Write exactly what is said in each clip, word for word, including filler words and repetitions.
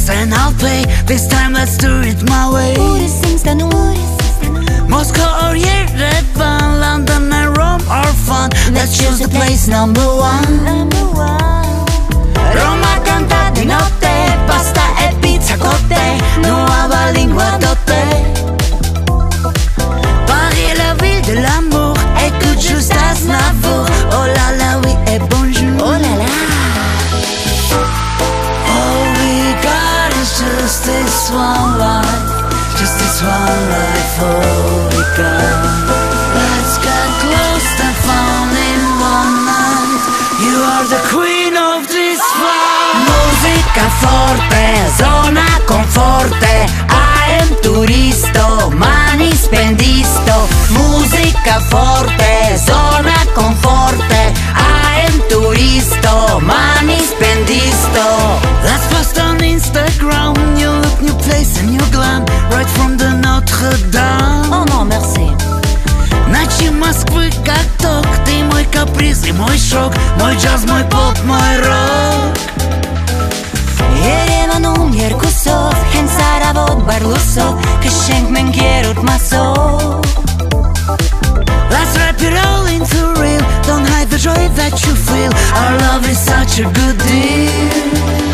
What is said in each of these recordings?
drinks and I'll pay. This time let's do it my way. Moscow or Yerevan, London and Rome are fun. Let's choose the place number one. Roma canta di notte, pasta e pizza con te, nuova lingua d'otte. Paris est la ville de l'amour, écoute juste Aznavour. Oh là là, oui et bonjour. Oh là là. All we got is just this one life, just this one life. All we got. Let's get close and fall in one night. You are the queen of this flight. Musica forte, zona conforte. I am turisto, mani spendisto. Musica forte, zona conforte. I am turisto, mani spendisto. Let's post on Instagram, you look, new place and new glam. Right from the Notre Dame. Oh non, merci. Ночи Москвы как ток. Ты мой каприз и мой шок, мой джаз, мой поп, мой рок. Yerevanum Yerkusov, Hensaravod Barlusov, que schenkt men Gerut Masov. Let's wrap it all into real. Don't hide the joy that you feel. Our love is such a good deal.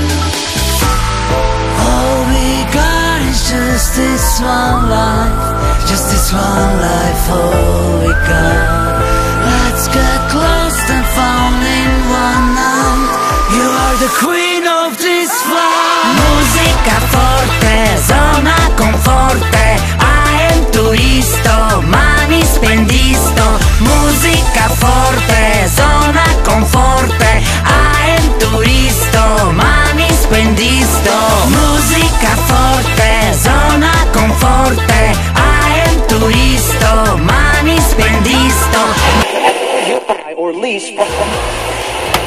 All we got is just this one life, just this one life. All we got. Let's get close and fall in one night. You are the queen of this flight. Musica forte, zona conforte. I am turisto, mani spendisto. Musica forte, zona conforte. I am turisto, mani spendisto. Musica forte, zona conforte. I am turisto, mani spendisto. Or lease.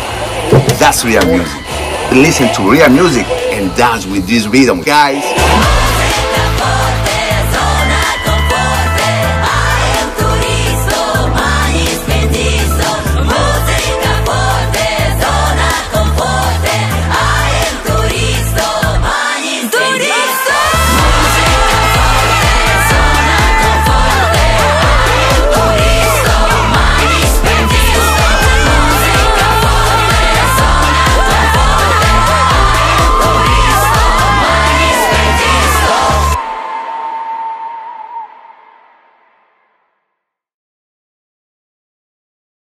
That's real music. Listen to real music and dance with this rhythm, guys.